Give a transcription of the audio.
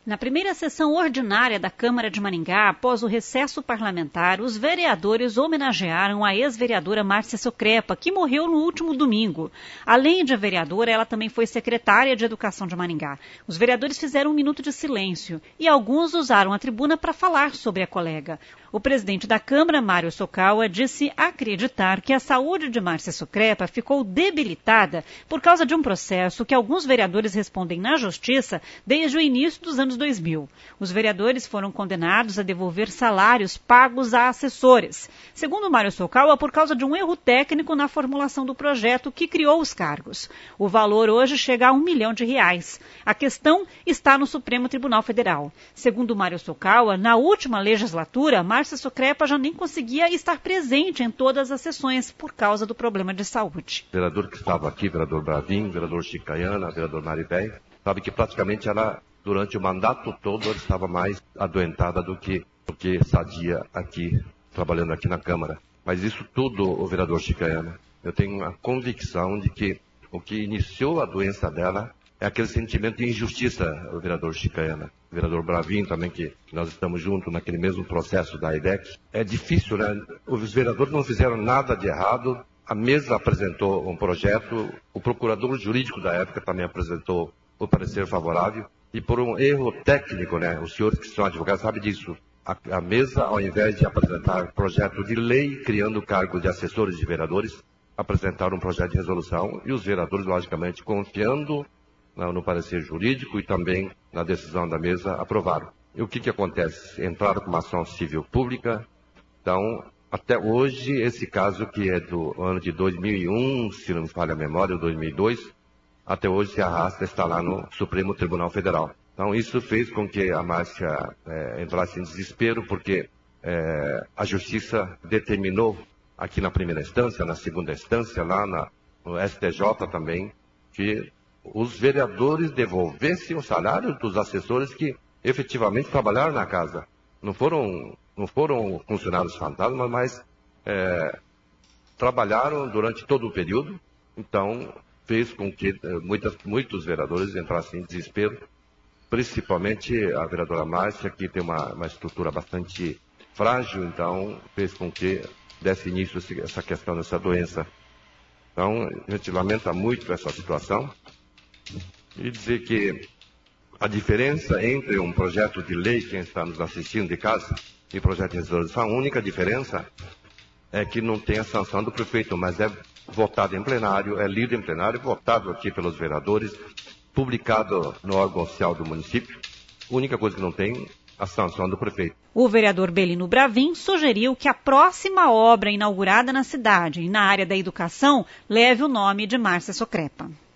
Na primeira sessão ordinária da Câmara de Maringá, após o recesso parlamentar, os vereadores homenagearam a ex-vereadora Márcia Socrepa, que morreu no último domingo. Além de vereadora, ela também foi secretária de Educação de Maringá. Os vereadores fizeram um minuto de silêncio e alguns usaram a tribuna para falar sobre a colega. O presidente da Câmara, Mário Sokawa, disse acreditar que a saúde de Márcia Socrepa ficou debilitada por causa de um processo que alguns vereadores respondem na Justiça desde o início dos anos 2000. Os vereadores foram condenados a devolver salários pagos a assessores. Segundo Mário Sokawa, por causa de um erro técnico na formulação do projeto que criou os cargos. O valor hoje chega a R$1 milhão. A questão está no Supremo Tribunal Federal. Segundo Mário Sokawa, na última legislatura, Márcia Socrepa já nem conseguia estar presente em todas as sessões por causa do problema de saúde. O vereador que estava aqui, vereador Bravin, vereador Chicaiana, vereador Maribel, sabe que praticamente ela, durante o mandato todo, ela estava mais adoentada do que sadia aqui, trabalhando aqui na Câmara. Mas isso tudo, o vereador Chicaiana, eu tenho a convicção de que o que iniciou a doença dela é aquele sentimento de injustiça, o vereador Chicaiana. O vereador Bravin também, que nós estamos juntos naquele mesmo processo da IDEC. É difícil, né? Os vereadores não fizeram nada de errado. A mesa apresentou um projeto, o procurador jurídico da época também apresentou o parecer favorável. E por um erro técnico, né? Os senhores que são advogados sabem disso. A mesa, ao invés de apresentar projeto de lei criando cargo de assessores de vereadores, apresentaram um projeto de resolução e os vereadores, logicamente, confiando no parecer jurídico e também na decisão da mesa, aprovaram. E o que acontece? Entraram com uma ação civil pública. Então, até hoje, esse caso que é do ano de 2001, se não me falha a memória, 2002, até hoje se arrasta, está lá no Supremo Tribunal Federal. Então, isso fez com que a Márcia entrasse em desespero, porque a Justiça determinou aqui na primeira instância, na segunda instância, lá no STJ também, que os vereadores devolvessem o salário dos assessores que efetivamente trabalharam na casa. Não foram funcionários fantasmas, mas trabalharam durante todo o período. Então, fez com que muitos vereadores entrassem em desespero, principalmente a vereadora Márcia, que tem uma estrutura bastante frágil, então fez com que desse início a essa questão dessa doença. Então, a gente lamenta muito essa situação. E dizer que a diferença entre um projeto de lei, quem está nos assistindo de casa, e projeto de resolução, a única diferença é que não tem a sanção do prefeito, mas é votado em plenário, é lido em plenário, votado aqui pelos vereadores, publicado no órgão oficial do município. A única coisa que não tem, a sanção do prefeito. O vereador Belino Bravin sugeriu que a próxima obra inaugurada na cidade e na área da educação leve o nome de Márcia Socrepa.